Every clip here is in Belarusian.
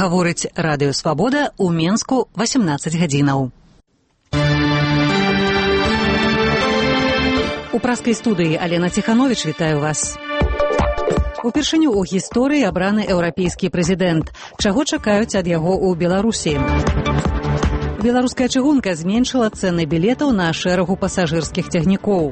Гаворыць Радыё Свабода ў Менску 18 гадзінаў. У праскай студыі Алена Ціхановіч вітаю вас. Упершыню ў гісторыі абраны еўрапейскі прэзідэнт. Чаго чакаюць ад яго ў Беларусі? Беларуская чыгунка зменшыла цэны білетаў на шэрагу пасажырскіх цягнікоў.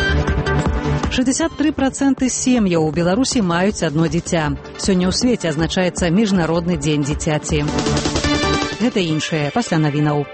63% сем'яў у Беларусі маюць адно дзіця. Сёння ў свеце адзначаецца Міжнародны дзень дзіцяці. Гэта іншае пасля навінаў.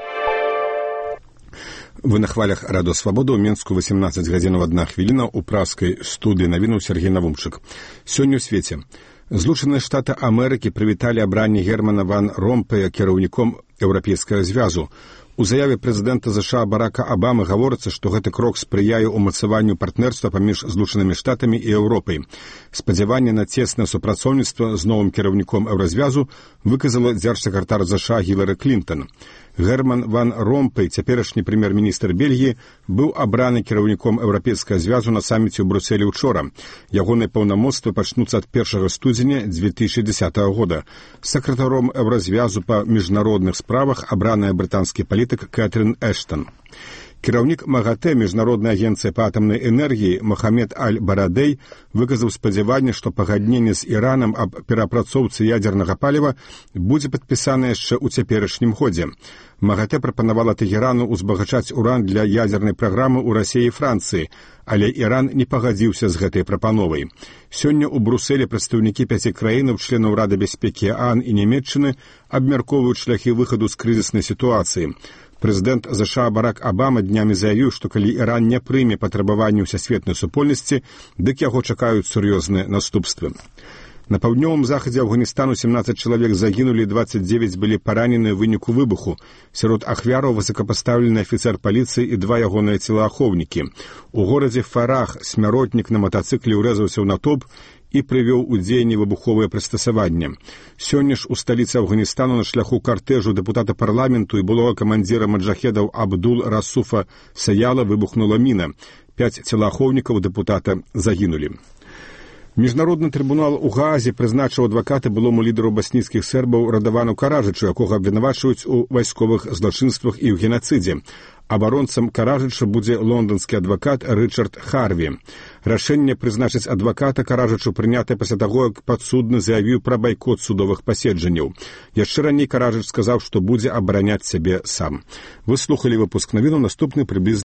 Вы на хвалях Радыё Свабода, ў Менску 18 гадзінаў 1 хвіліна, у праскай студыі навінаў Сергей Навумчык. Сёння ў свеце. Злучаныя Штаты Амерыкі прывіталі абранне Германа ван Ромпея кіраўніком Еўрапейскага звязу. У заяве прэзідэнта ЗША Барака Абамы гаворыцца, што гэты крок спрыяе ўмацаванню партнерства паміж Злучанымі Штатамі і Еўропай. Спадзяванне на цеснае супрацоўніцтва з новым кіраўніком Еўразвязу выказала дзяржсакратар ЗША Гілары Клінтон. Герман ван Ромпей, цяперашні прэм'ер-міністр Бельгіі, быў абраны кіраўніком Еўрапейскага звязу на саміце ў Брюсселі ўчора. Ягоныя паўнамоцтвы пачнуцца ад 1 студзеня 2010 года. Сакратаром Еўразвязу па міжнародных справах абраная брытанскі палітык Кэтрин Эштон. Кіраўнік МАГАТЭ, міжнародная агенцыя па атамнай энергіі, Мохамед Аль-Барадэй, выказаў спадзяванне, што пагадненне з Іранам аб перапрацоўцы ядзернага паліва будзе падпісана яшчэ ў цяперашнім годзе. МАГАТЭ прапанавала Тэгерану ўзбагачаць уран для ядзернай праграмы ў Расіі і Францыі, але Іран не пагадзіўся з гэтай прапановай. Сёння ў Брюсселі прадстаўнікі 5 краінаў, членаў Рады бяспекі ААН і Нямецчыны абмяркоўваюць шляхі выхаду з крызіснай сітуацыі. Прэзідэнт ЗША Барак Абама днямі заявіў, што калі Іран не прыме патрабаванні ўсесветнай супольнасці, дык яго чакаюць сур'ёзныя наступствы. На паўднёвым захадзе Афганістану 17 чалавек загінулі, 29 былі паранены ў выніку выбуху. Сярод ахвяраў высокапастаўлены афіцэр паліцыі і 2 ягоныя целаахоўнікі. У горадзе Фарах смяротнік на матацыкле ўрэзаўся ў натоўп і прывёў у дзеянне выбуховае прыстасаванне. Сёння ж у сталіцы Афганістану на шляху картэжу дэпутата парламенту і былога камандзіра маджахедаў Абдул Расуфа Саяла выбухнула міна. 5 целаахоўнікаў дэпутата загінулі. Міжнародны трыбунал у Гаазе прызначыў адваката былому лідару баснійскіх сербаў Радавану Караджычу, якога абвінавачваюць у вайсковых злачынствах і ў генацыдзе. Абаронцам Караджыча будзе лонданскі адвакат Рычард Харві. Рашэнне прызначыць адваката Караджычу прынятае пасля таго, як падсудны заявіў пра байкот судовых паседжанняў. Яшчэ раней Караджыч сказаў, што будзе абараняць сябе сам. Вы слухалі выпуск навінаў, наступны прыблізна